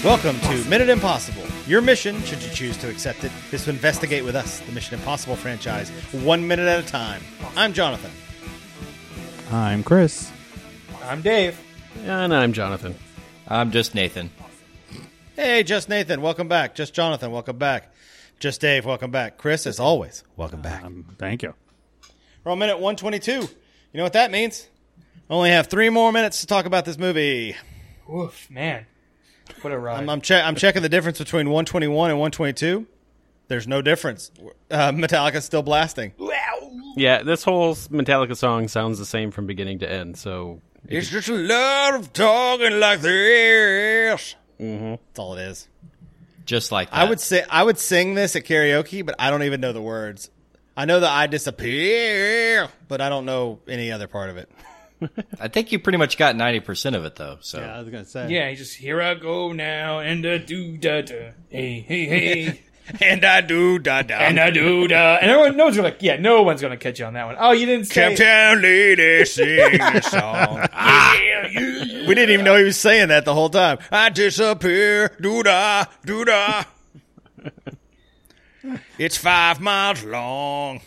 Welcome to Minute Impossible. Your mission, should you choose to accept it, is to investigate with us the Mission Impossible franchise 1 minute at a time. I'm Jonathan. I'm Chris. I'm Dave. And I'm Jonathan. I'm just Nathan. Hey, Just Nathan, welcome back. Just Jonathan, welcome back. Just Dave, welcome back. Chris, as always, welcome back. Thank you. We're on minute 122. You know what that means? Only have 3 more minutes to talk about this movie. Oof, man. What a ride. I'm checking the difference between 121 and 122. There's no difference. Metallica's still blasting. Yeah, this whole Metallica song sounds the same from beginning to end, so... It's just a lot of talking like this. Mm-hmm. That's all it is. Just like that. I would sing this at karaoke, but I don't even know the words. I know that I disappear, but I don't know any other part of it. I think you pretty much got 90% of it, though. So Yeah, I was going to say. Yeah, he just, here I go now, and do-da-da. Hey, hey, hey. And I do da da. And I do-da. And everyone knows, you're like, yeah, no one's going to catch you on that one. Oh, you didn't say Captain Lady, sing the song. We didn't even know he was saying that the whole time. I disappear, do-da, do-da. It's 5 miles long.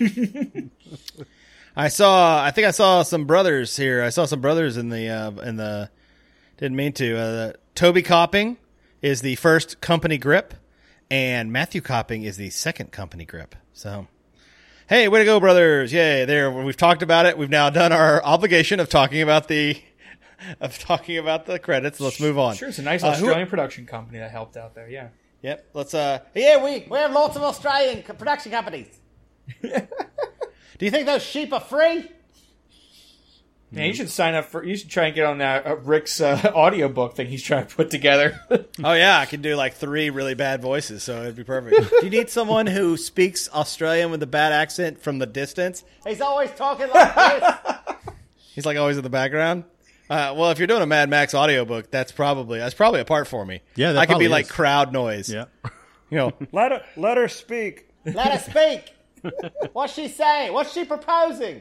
I think I saw some brothers here. I saw some brothers in the didn't mean to. Toby Copping is the first company grip, and Matthew Copping is the second company grip. So, hey, way to go, brothers. Yay. There, we've talked about it. We've now done our obligation of talking about the credits. Let's move on. Sure, it's a nice Australian production company that helped out there, yeah. Yep. Let's we have lots of Australian production companies. Do you think those sheep are free? Man, you should sign up for. You should try and get on that Rick's audiobook thing he's trying to put together. Oh yeah, I can do like 3 really bad voices, so it'd be perfect. Do you need someone who speaks Australian with a bad accent from the distance? He's always talking like this. He's like always in the background. Well, if you're doing a Mad Max audiobook, that's probably a part for me. Yeah, that I could be probably like is. crowd noise. Yeah. You know, let her speak. Let her speak. What's she saying? What's she proposing?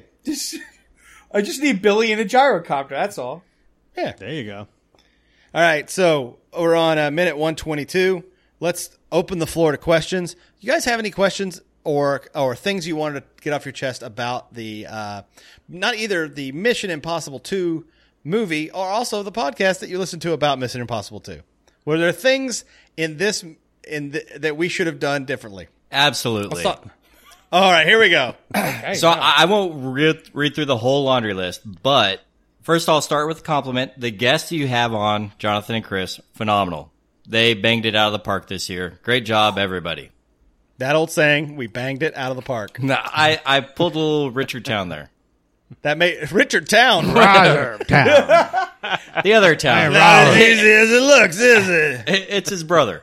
I just need Billy in a gyrocopter, that's all. Yeah. There you go. All right, so we're on minute 122. Let's open the floor to questions. You guys have any questions or things you wanted to get off your chest about the not either the Mission Impossible 2 movie or also the podcast that you listened to about Mission Impossible 2? Were there things in this that we should have done differently? absolutely. All right, here we go. Okay, So I won't read through the whole laundry list, but first I'll start with a compliment. The guests you have on, Jonathan and Chris, phenomenal. They banged it out of the park this year. Great job, everybody. That old saying, we banged it out of the park. Now, I pulled a little Richard Town there. That made Richard Town. Town. The other town. Not as easy as it looks, is it? It's his brother.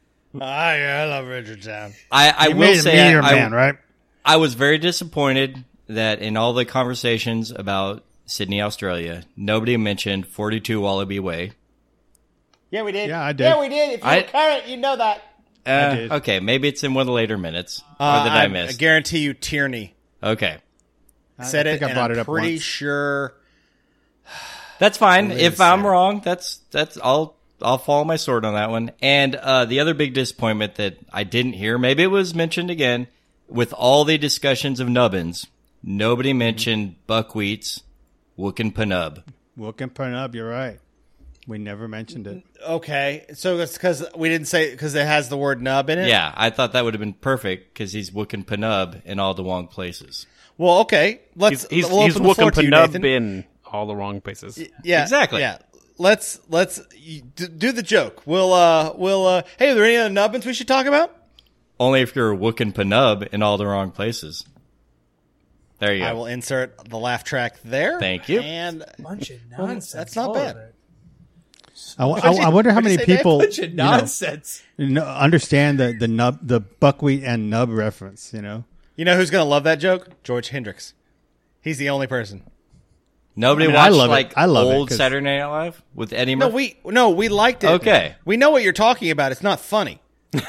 I love Richard Town. I You will made a say meteor man, right? I was very disappointed that in all the conversations about Sydney, Australia, nobody mentioned 42 Wallaby Way. Yeah, we did. Yeah, I did. Yeah, we did. If you're I- current, you know that. did. Okay, maybe it's in one of the later minutes. Or did I miss? I guarantee you Tierney Okay. said I think it, I and brought I'm it up pretty once. sure. That's fine. Liz If said I'm it. wrong, that's I'll follow my sword on that one. And the other big disappointment that I didn't hear, maybe it was mentioned again, with all the discussions of nubbins, nobody mentioned buckwheats, Wookin' Panub. Wilkin Pernub, you're right. We never mentioned it. Okay, so that's because we didn't say because it has the word nub in it. Yeah, I thought that would have been perfect because he's Wookin' Panub in all the wrong places. Well, okay. Let's. He's we'll open the floor looking to you, Panub Nathan. in all the wrong places. Yeah, Exactly. Yeah. Let's do the joke. We'll. Hey, are there any other nubbins we should talk about? Only if you're Wookin' Panub in all the wrong places. There you go. I will insert the laugh track there. Thank you. And bunch of nonsense. that's not all bad. of it. I wonder how what'd you many say, Dave? people Bunch of nonsense. understand the buckwheat and nub reference. You know, you know who's gonna love that joke? George Hendricks. He's the only person. Nobody I mean, I watched love it. like I love it, old 'cause- Saturday Night Live with Eddie No, Murphy? we liked it. Okay. We know what you're talking about. It's not funny.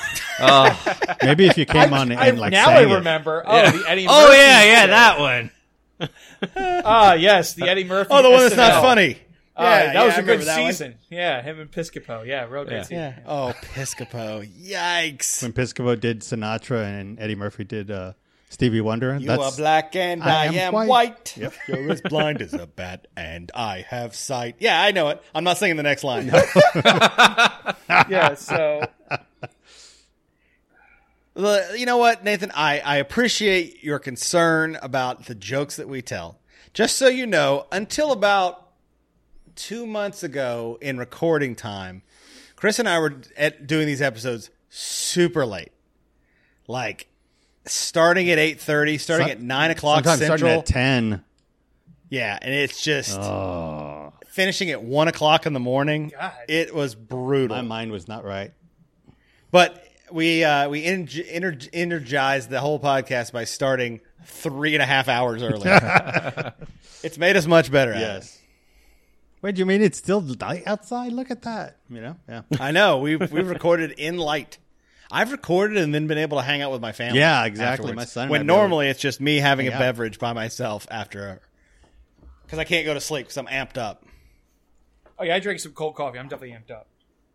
maybe if you came on and like now sang I it. remember. Oh, the Eddie Murphy. Oh yeah, that one. Ah, yes, the Eddie Murphy. Oh, the one that's not SNL. funny. That was I a good remember that one. season. Yeah, him and Piscopo. Yeah, real good season. Yeah. Oh, Piscopo. Yikes. When Piscopo did Sinatra and Eddie Murphy did Stevie Wonder. You are black and I am white. white. Yep. You're as blind as a bat and I have sight. Yeah, I know it. I'm not singing the next line. Yeah, so You know what, Nathan? I appreciate your concern about the jokes that we tell. Just so you know, until about 2 months ago in recording time, Chris and I were doing these episodes super late. Like, starting at 8:30, starting at 9 o'clock Sometimes Central. starting at 10. Yeah, and it's just Oh, finishing at 1 o'clock in the morning. God. It was brutal. my mind was not right. But we energized the whole podcast by starting 3.5 hours earlier. It's made us much better at it. Yes. Wait, do you mean it's still light outside? Look at that. You know? Yeah. I know. We've recorded in light. I've recorded and then been able to hang out with my family. Yeah, exactly. afterwards. My son and When I be able- normally it's just me having a Yeah. beverage by myself after, because I can't go to sleep because I'm amped up. oh yeah, I drank some cold coffee. I'm definitely amped up.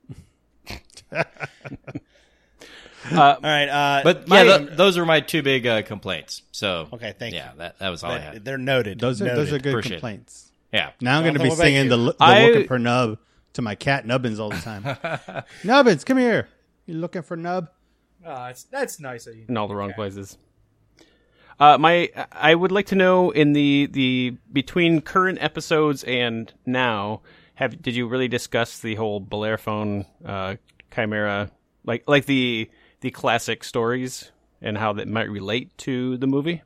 All right, But those are my two big complaints. So Okay, thank you. Yeah, that was all I had. they're noted. Those are Noted. good Appreciate it. complaints. Yeah. Now I'm going to be Jonathan, what about singing you? the looking for Nub to my cat Nubbins all the time. Nubbins, come here. You looking for Nub? That's nice of you. in all the wrong places. I would like to know in the between current episodes and now, did you really discuss the whole Bellerophon Chimera, like the classic stories and how that might relate to the movie?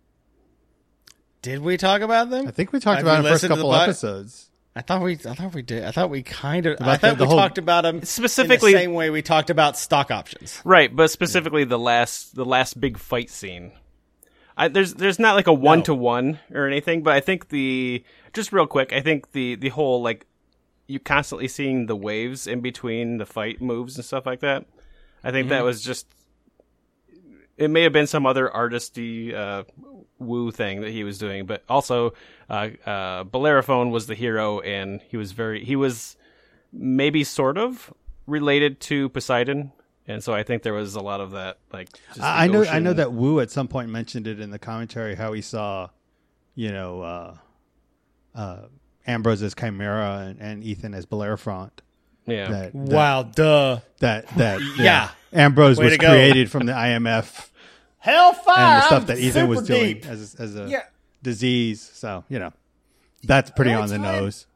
Did we talk about them? I think we talked Have about you it in the first listened to couple the pod- episodes. I thought we did. I thought we kind of. About I thought the we whole- talked about them Specifically- in the same way we talked about stock options. Right, but specifically the last big fight scene. There's not like a 1-to-1 or anything, but I think just real quick, I think the whole like you constantly seeing the waves in between the fight moves and stuff like that. I think that was just, it may have been some other artisty woo thing that he was doing, but also Bellerophon was the hero, and he was maybe sort of related to Poseidon. And so I think there was a lot of that, like just the I know ocean. that Wu at some point mentioned it in the commentary how he saw, Ambrose as Chimera and Ethan as Bellerophon. Yeah. Wow, duh. Yeah. Ambrose Way was to go. created from the IMF Hellfire and the stuff I'm that Ethan was super doing deep. as a Yeah. disease. So, that's pretty on the time. nose.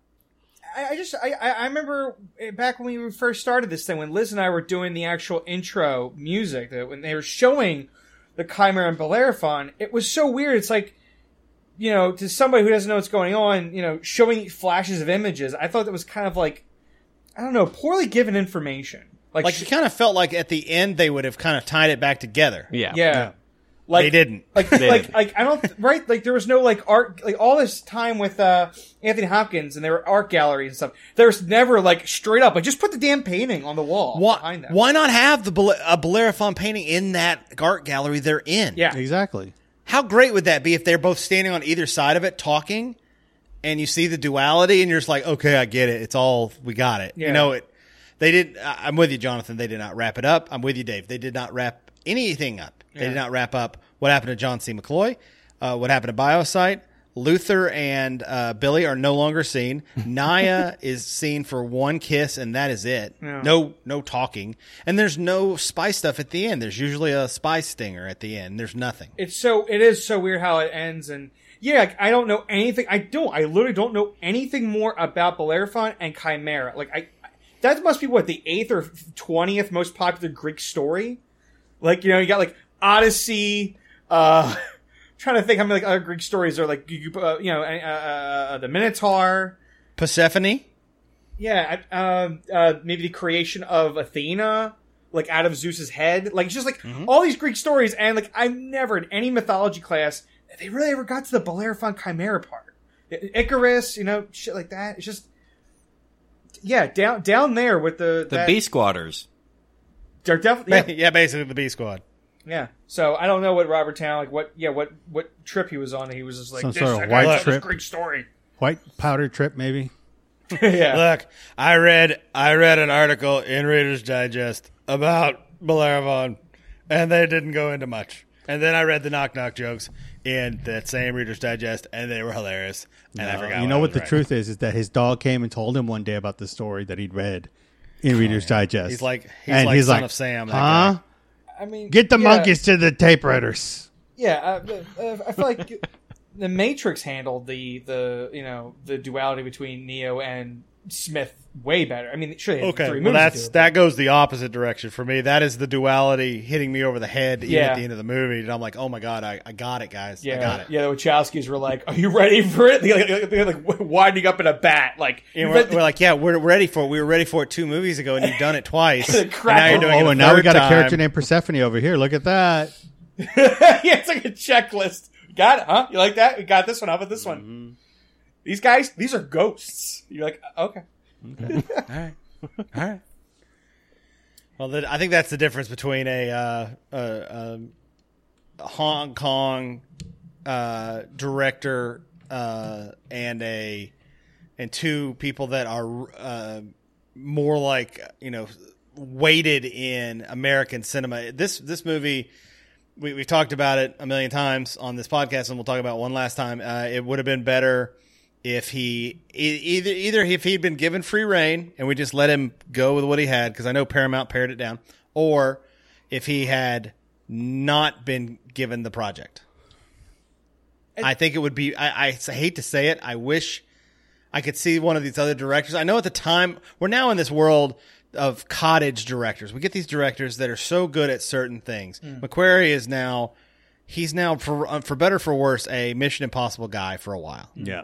I remember back when we first started this thing, when Liz and I were doing the actual intro music, that when they were showing the Chimera and Bellerophon, it was so weird. It's like, to somebody who doesn't know what's going on, showing flashes of images. I thought that was kind of like, I don't know, poorly given information. Like you kind of felt like at the end they would have kind of tied it back together. Yeah. yeah. Like, They didn't. Like I don't right. Like there was no like art. Like all this time with Anthony Hopkins and there were art galleries and stuff. There was never like straight up. Like just put the damn painting on the wall behind them. Why not have a Bellerophon painting in that art gallery they're in? Yeah. Exactly. How great would that be if they're both standing on either side of it talking, and you see the duality, and you're just like, okay, I get it. It's all we got it. Yeah. They did. I'm with you, Jonathan. They did not wrap it up. I'm with you, Dave. They did not wrap anything up. They did not wrap up what happened to John C. McCloy, what happened to Biosite. Luther and Billy are no longer seen. Naya is seen for one kiss, and that is it. Yeah. No talking. And there's no spy stuff at the end. There's usually a spy stinger at the end. There's nothing. It is so weird how it ends, and like, I don't know anything. I literally don't know anything more about Bellerophon and Chimera. Like that must be what, the 8th or 20th most popular Greek story. Like, you got like Odyssey. Trying to think how many like other Greek stories are like, the Minotaur. Persephone? Yeah, maybe the creation of Athena, like out of Zeus's head. Like it's just like all these Greek stories, and like I've never in any mythology class that they really ever got to the Bellerophon Chimera part. Icarus, shit like that. It's just down there with the B Squatters. They're definitely Yeah, basically the B Squad. yeah. So I don't know what Robert Town what trip he was on. He was just like Some this, sort of I white gotta tell trip. this Greek story. White powder trip, maybe. Yeah. Look, I read an article in Reader's Digest about Bellerophon, and they didn't go into much. And then I read the knock knock jokes in that same Reader's Digest, and they were hilarious. And I forgot. You know what the truth is that his dog came and told him one day about the story that he'd read in Reader's Digest. He's like he's Son of Sam. That huh? guy. I mean, Get the yeah, monkeys to the tape writers. Yeah, I feel like the Matrix handled the duality between Neo and Smith way better. I mean, sure, they had 3 Okay, movies well, to do it, that goes the opposite direction for me. That is the duality hitting me over the head even Yeah. at the end of the movie, and I'm like, oh my god, I got it, guys. I got it. Yeah, the Wachowskis were like, "Are you ready for it?" They're like winding up in a bat. Like, And we're like, yeah, we're ready for it. We were ready for it 2 movies ago, and you've done it twice. and Crap. now you're doing it Oh, a and now we third got a time. character named Persephone over here. Look at that. yeah, it's like a checklist. Got it, huh? You like that? We got this one. How about this one? These guys, these are ghosts. You're like, okay. All right. Well, I think that's the difference between a Hong Kong director and 2 people that are more like weighted in American cinema. This movie. We've talked about it a million times on this podcast, and we'll talk about it one last time. It would have been better if he either if he'd been given free reign and we just let him go with what he had, because I know Paramount pared it down, or if he had not been given the project. I think it would be. I hate to say it. I wish I could see one of these other directors. I know at the time we're now in this world of cottage directors. We get these directors that are so good at certain things. McQuarrie is now, for better or for worse, a Mission Impossible guy for a while. Yeah.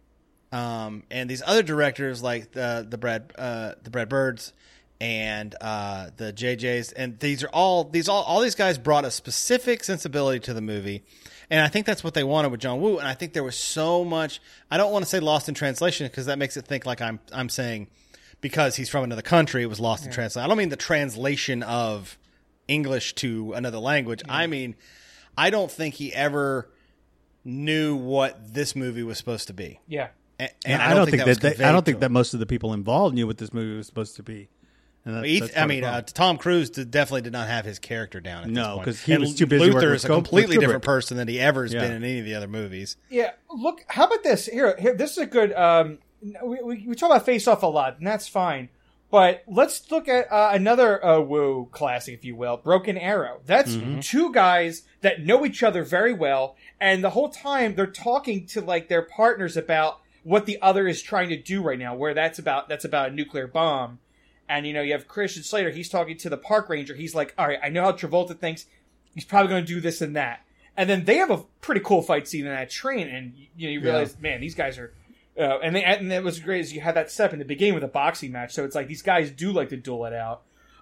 And these other directors like the Brad Birds and the JJs, and all these guys brought a specific sensibility to the movie. And I think that's what they wanted with John Woo. And I think there was so much, I don't want to say lost in translation, because that makes it think like I'm saying, because he's from another country, it was lost in translation. I don't mean the translation of English to another language. I mean, I don't think he ever knew what this movie was supposed to be. Yeah. And I don't think was that conveyed I don't to think him. that most of the people involved knew what this movie was supposed to be. And that's part of the problem. Tom Cruise definitely did not have his character down at this No, point. 'cause he And was too busy working Luther with is a Kubrick. completely different person than he ever has Yeah. been in any of the other movies. Yeah. Look, how about this? Here, this is a good. We talk about Face Off a lot, and that's fine. But let's look at another Woo classic, if you will, Broken Arrow. That's 2 guys that know each other very well, and the whole time they're talking to like their partners about what the other is trying to do right now. Where that's about a nuclear bomb, and you have Christian Slater. He's talking to the park ranger. He's like, "All right, I know how Travolta thinks. He's probably going to do this and that." And then they have a pretty cool fight scene in that train, and you realize, man, these guys are. And it was great as you had that step in the beginning with a boxing match. So it's like these guys do like to duel it out.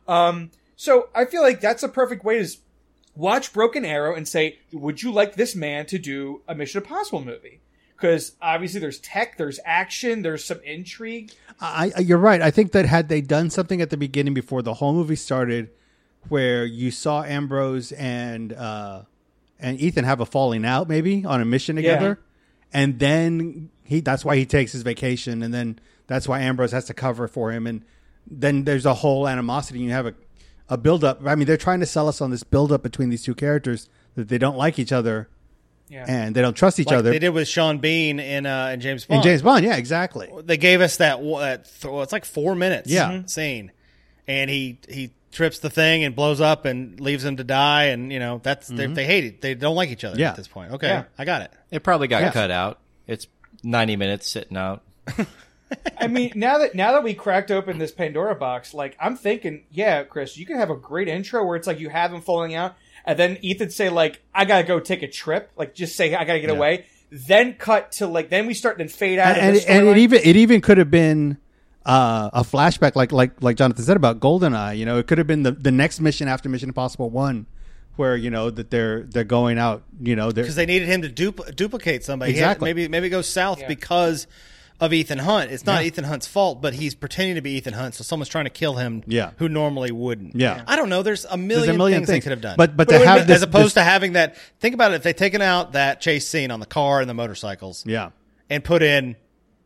So I feel like that's a perfect way to watch Broken Arrow and say, would you like this man to do a Mission Impossible movie? Because obviously there's tech, there's action, there's some intrigue. You're right. I think that had they done something at the beginning before the whole movie started, where you saw Ambrose and Ethan have a falling out, maybe on a mission together, and then that's why he takes his vacation, and then that's why Ambrose has to cover for him, and then there's a whole animosity. You have a build up. I mean, they're trying to sell us on this build up between these 2 characters that they don't like each other. Yeah. And they don't trust each Like other. they did with Sean Bean in James Bond. In James Bond, yeah, exactly. They gave us it's like 4 minutes scene. And he trips the thing and blows up and leaves him to die. And, that's they hate it. They don't like each other at this point. Okay, Yeah. I got it. It probably got cut out. It's 90 minutes sitting out. I mean, now that we cracked open this Pandora box, like I'm thinking, yeah, Chris, you can have a great intro where it's like you have him falling out, and then Ethan say like, "I gotta go take a trip," like just say, "I gotta get away." Then cut to like, then we start then fade out. And it even could have been a flashback, like Jonathan said about GoldenEye. It could have been the next mission after Mission Impossible 1, where that they're going out. Because they needed him to duplicate somebody. Exactly. Maybe go south because of Ethan Hunt. It's not Ethan Hunt's fault, but he's pretending to be Ethan Hunt, so someone's trying to kill him who normally wouldn't. Yeah. I don't know. There's a million things they could have done. But to have as opposed to having that, think about it, if they'd taken out that chase scene on the car and the motorcycles yeah. and put in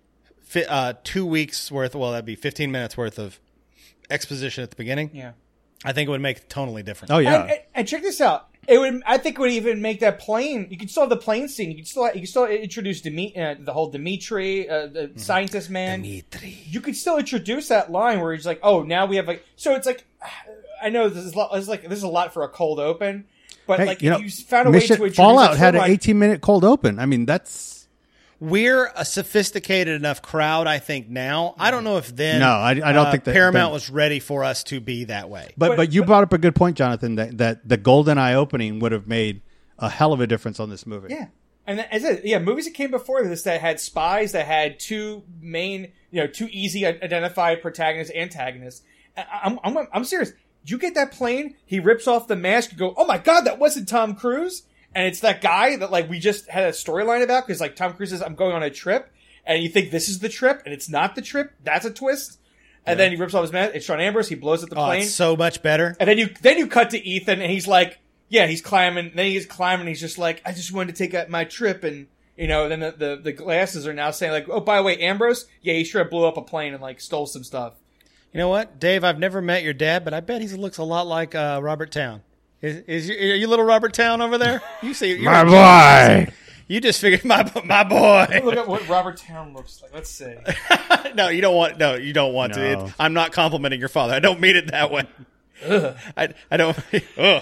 2 weeks worth. Well, that'd be 15 minutes worth of exposition at the beginning. Yeah. I think it would make it tonally different. Oh yeah. And check this out. It would. I think it would even make that plane. You could still have the plane scene. You could still introduce the whole Dimitri, the scientist man. Dimitri. You could still introduce that line where he's like, "Oh, now we have like." So it's like, I know this is a lot for a cold open, but Hey, like you know, if you found a way to introduce Fallout a had an line- 18-minute cold open. I mean, that's We're a sophisticated enough crowd, I think. Now, I don't know if then. No, I don't think that Paramount then- was ready for us to be that way. But you brought up a good point, Jonathan, that the GoldenEye opening would have made a hell of a difference on this movie. Yeah. And as I said, movies that came before this that had spies, that had two main, two easy identified protagonists, antagonists. I'm serious. You get that plane, he rips off the mask, you go, oh my god, that wasn't Tom Cruise. And it's that guy that like we just had a storyline about because like Tom Cruise says, I'm going on a trip. And you think this is the trip and it's not the trip. That's a twist. And then he rips off his mask. It's Sean Ambrose. He blows up the plane. It's so much better. And then you cut to Ethan, and he's like, yeah, he's climbing. Then he's climbing. He's just like, I just wanted to take out my trip, and then the glasses are now saying like, oh, by the way, Ambrose, yeah, he sure blew up a plane and like stole some stuff. You know what, Dave? I've never met your dad, but I bet he looks a lot like Robert Town. Are you little Robert Town over there? You see, you're My boy. You just figured my boy. Look at what Robert Town looks like. Let's see. No, you don't want. No, you don't want No. to. I'm not complimenting your father. I don't mean it that way. I don't. Ugh.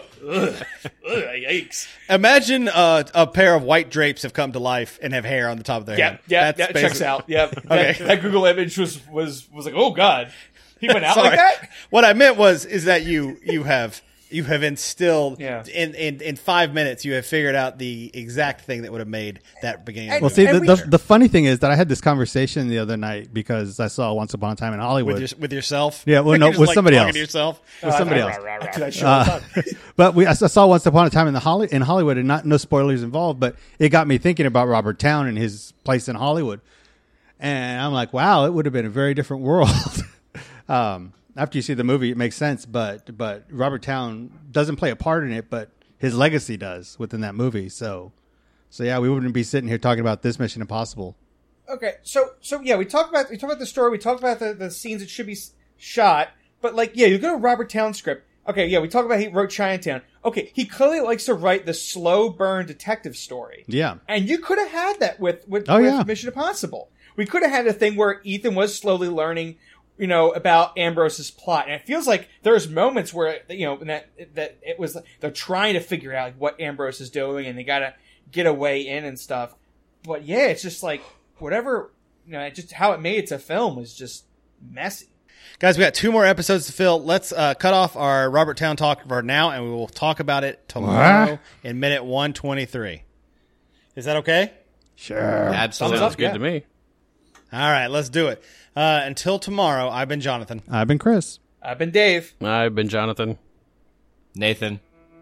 Yikes. Imagine a pair of white drapes have come to life and have hair on the top of their head. Yeah, That's checks basically- out. Yeah, Okay. that Google image was like, oh god, he went out Sorry. like that. What I meant is that you have instilled in 5 minutes you have figured out the exact thing that would have made that beginning. And- Well, see, and the funny thing is that I had this conversation the other night because I saw Once Upon a Time in Hollywood. with yourself. Yeah, well, no, You're just, with like, somebody talking else. to yourself. with somebody else. I do that shit all the time. But I saw Once Upon a Time in Hollywood, and no spoilers involved, but it got me thinking about Robert Town and his place in Hollywood. And I'm like, wow, it would have been a very different world. After you see the movie, it makes sense, but Robert Town doesn't play a part in it, but his legacy does within that movie. So yeah, we wouldn't be sitting here talking about this Mission Impossible. Okay, so yeah, we talk about the story, we talk about the scenes that should be shot, but like, yeah, you go to Robert Town's script. Okay, yeah, we talk about he wrote Chinatown. Okay, he clearly likes to write the slow burn detective story. Yeah. And you could have had that with yeah. Mission Impossible. We could have had a thing where Ethan was slowly learning, about Ambrose's plot. And it feels like there's moments where, that it was, they're trying to figure out like, what Ambrose is doing and they gotta get a way in and stuff. But yeah, it's just like, whatever, just how it made it to film is just messy. Guys, we got 2 more episodes to fill. Let's cut off our Robert Town talk for now, and we will talk about it tomorrow in minute 123. Is that okay? Sure. Absolutely. Thumbs Sounds good to me. All right, let's do it. Until tomorrow, I've been Jonathan. I've been Chris. I've been Dave. I've been Jonathan. Nathan.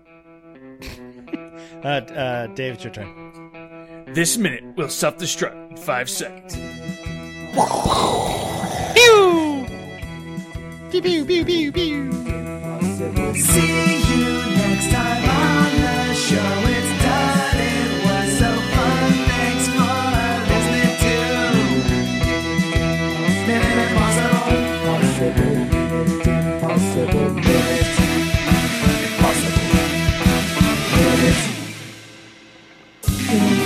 Dave, it's your turn. This minute will self-destruct in 5 seconds. Pew, pew, pew, pew, pew. See you next time on the show. It's done. It was so fun. Thanks for listening to Minute Impossible. Minute Impossible.